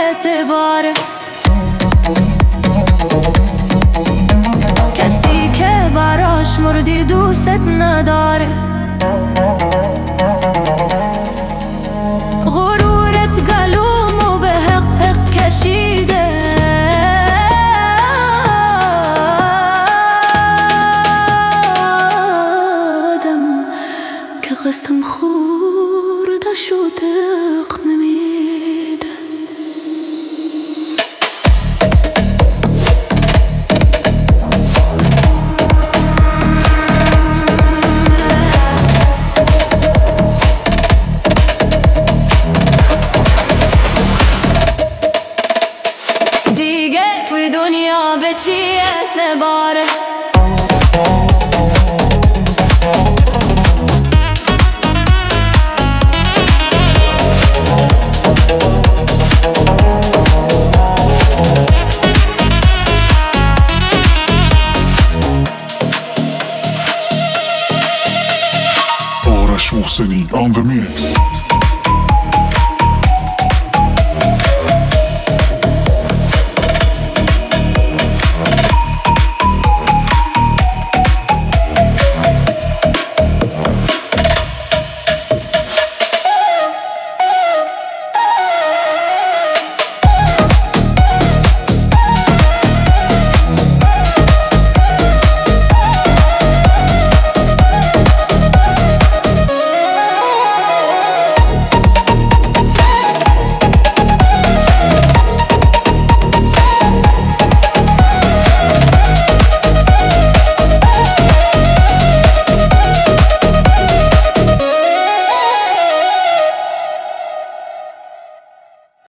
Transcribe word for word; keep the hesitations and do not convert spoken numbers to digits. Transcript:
اعتباره. کسی که براش مردی دوست نداره. غرورت گلومو به حق حق کشیده. آدم که قسم خورده شده دق نمیده. دیگه توی دنیا به چی اعتباره؟ آرش محسنی on the mix.